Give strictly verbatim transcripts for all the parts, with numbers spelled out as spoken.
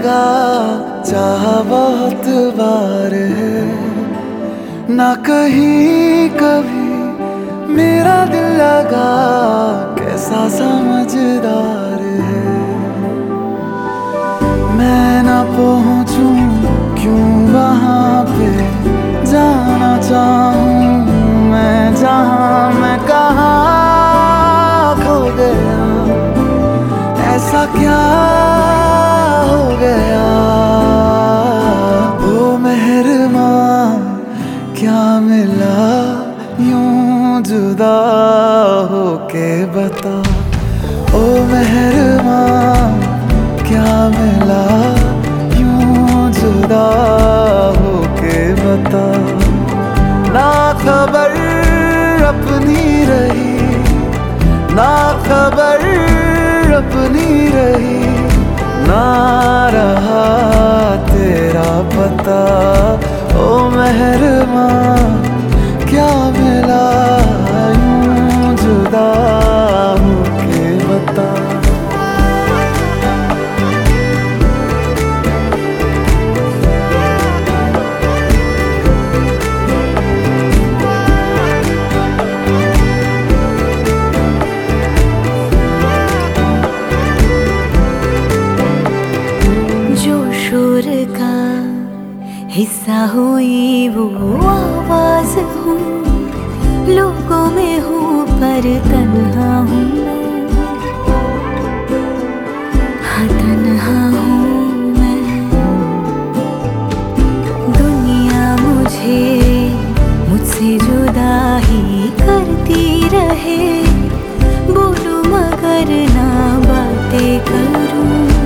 लगा, चाहा बहुत बार है, ना कहीं कभी मेरा दिल लगा, कैसा समझदार है। मैं ना पहुंचूं क्यों वहां पे, जाना चाहूं मैं जहां, मैं कहाँ खो गया, ऐसा क्या हो गया। ओ मेहरबां क्या मिला यूं जुदा होके बता, ओ मेहरबां क्या मिला यूं जुदा होके बता। ना खबर अपनी रही, ना खबर अपनी रही, ना रहा तेरा पता। ओ मेहरबां क्या मिला यूं जुदा होके बता। का हिस्सा हुई वो आवाज हूँ, लोगों में हूँ पर तन्हा हूँ मैं, हाँ तन्हा हूँ मैं। दुनिया मुझे मुझसे जुदा ही करती रहे, बोलूं मगर ना बातें करूं,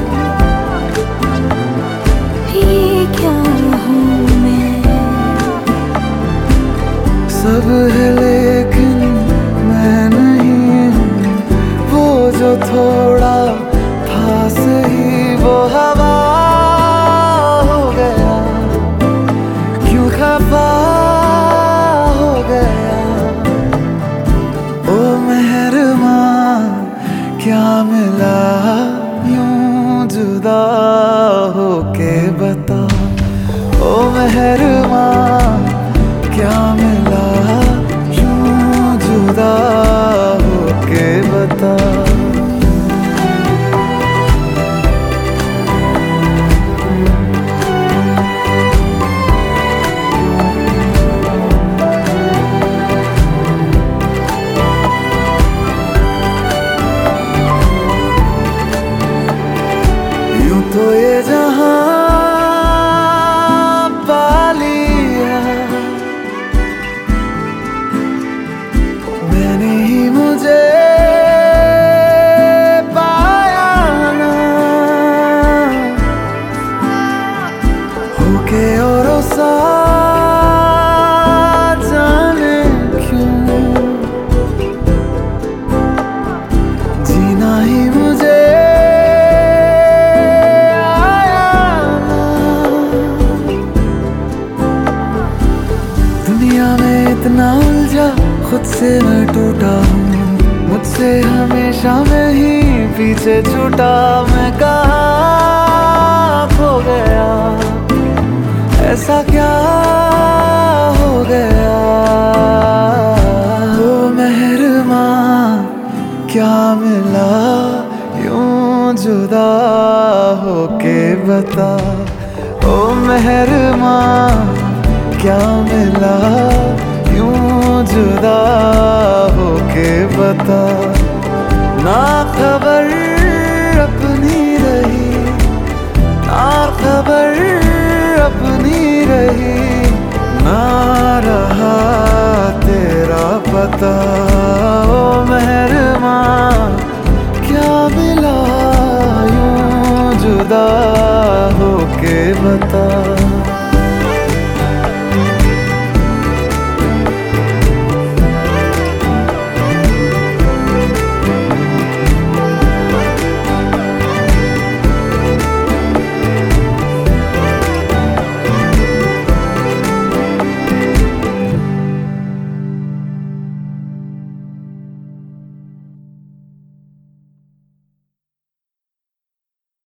सब है लेकिन मैं नहीं हूँ, वो जो थोड़ा था सही वो हवा हो गया, क्यों खफा हो गया। ओ मेहरबां क्या मिला यूं जुदा होके बता, ओ मेहरबां क्या मिला यूं जुदा होके बता। यूं तो ये जहां मुझे पाया ना, होके और सा जाने क्यों, जीना ही मुझे आया ना। दुनिया में इतना उलझा, खुद से मैं टूटा हूँ, मुझसे हमेशा मैं ही पीछे छूटा, मैं कहाँ खो गया, ऐसा क्या हो गया। ओ मेहरबां क्या मिला यूं जुदा होके बता, ओ मेहरबां क्या मिला यूं जुदा होके बता। ना खबर अपनी रही, ना खबर अपनी रही, ना रहा तेरा पता। ओ मेहरबां क्या मिला यूं जुदा होके बता।